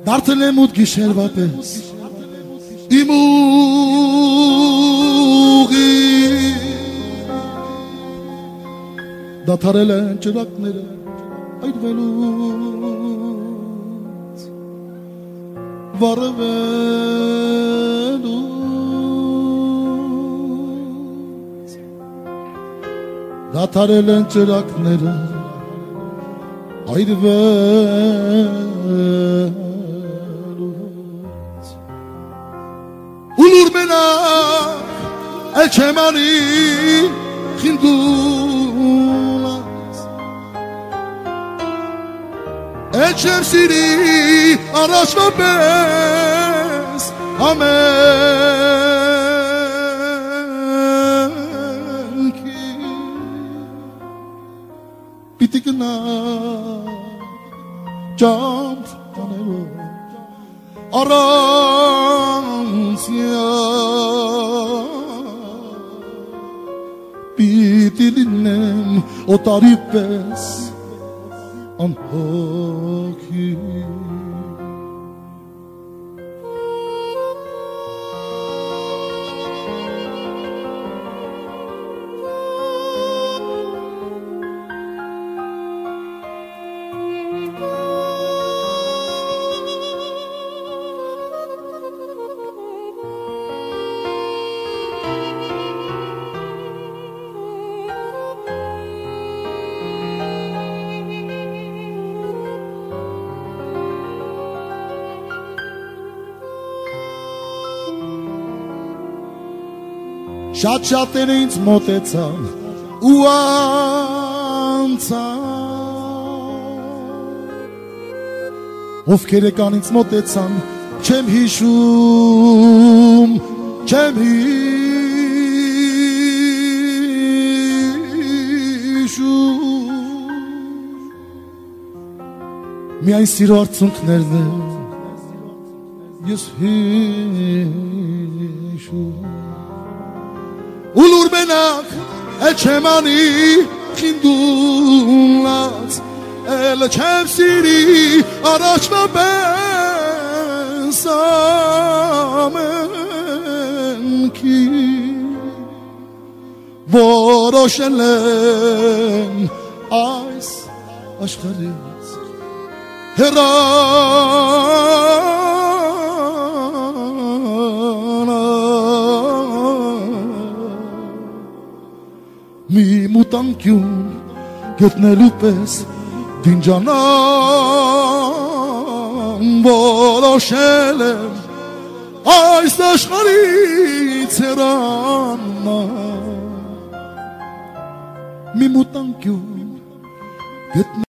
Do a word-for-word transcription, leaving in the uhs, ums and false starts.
Դարձել եմ ութ գիշերվա պես իմ ուղի դադարել են ճրակները այրվելուց վառվելուց դադարել են ճրակները այրվելուց Ulur mena el çemani hindulas El çemsiri araşma bez amen ki Bitikna cam tanero Aransya Bitilinem o tarifes Anhoki Շատ-շատեր ինձ մոտեցան ու անցան Ովքեր եկան ինձ մոտեցան չեմ հիշում չեմ հիշում Միայն սիրո արցունքներն են ես հիշում Ulur menak el çemani hindulas El çemsiri araşma ben samen ki Voroşelen ays aşkariz Heran Mi մուտանկյուն գտնելու պես դինջանան որոշել եմ այս աշխարհից հեռանալ մի մուտանկյուն գտնելու